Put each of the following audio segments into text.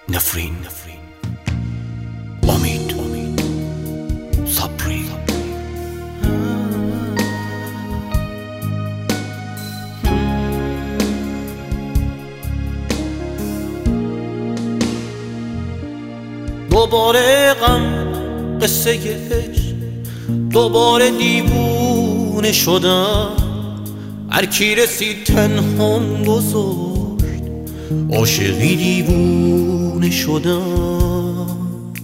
نفرین امید صبری دوباره غم قصه عشق، دوباره دیوونه شدم. هر کی رسید تنهام گذاشت، عاشقی دیوونه شدم.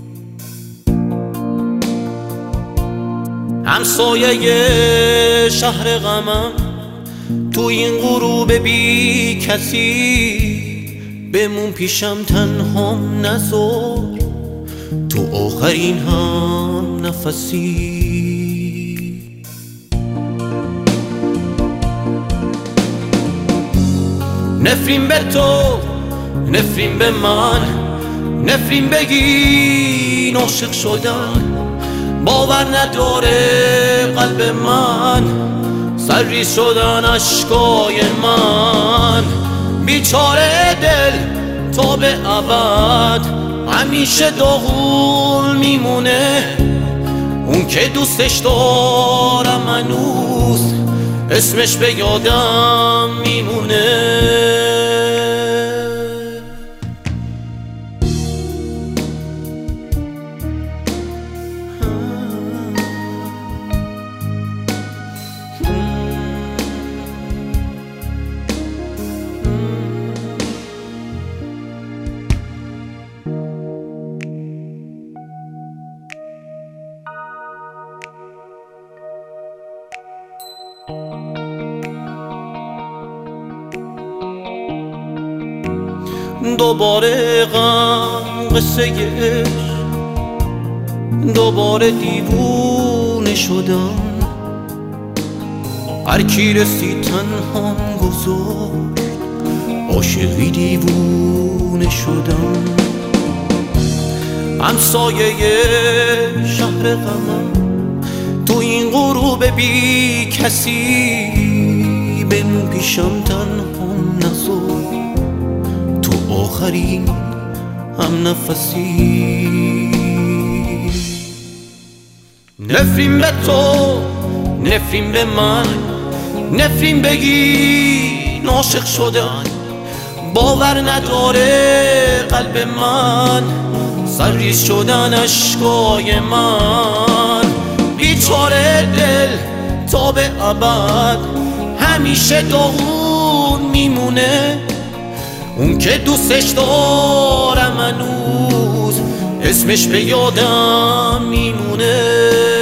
همسایه شهر غمم تو این غروب بی کسی، بمون پیشم تنهام نذار تو آخرین هم نفسی. نفرین به تو، نفرین به من، نفرین بگین عاشق شدن. باور نداره قلب من، سرریز شدن اشکای من. بیچاره دل تا به ابد همیشه داغون میمونه. اون که دوستش دارم هنوز اسمش به یادم میمونه. دوباره غم قصه عشق، دوباره دیوونه شدم. هر کی رسید تنهام گذاشت، عاشقی دیوونه شدم. همسایه شهر غمم تو این غروب بی کسی، بمون پیشم تنهام نذار تو آخرین هم نفسی. نفرین به تو، نفرین به من، نفرین بگین عاشق شدن. باور نداره قلب من، سرریز شدن اشکای من. بیچاره دل تا به ابد همیشه داغون میمونه. اون که دوستش دارم هنوز اسمش به یادم میمونه.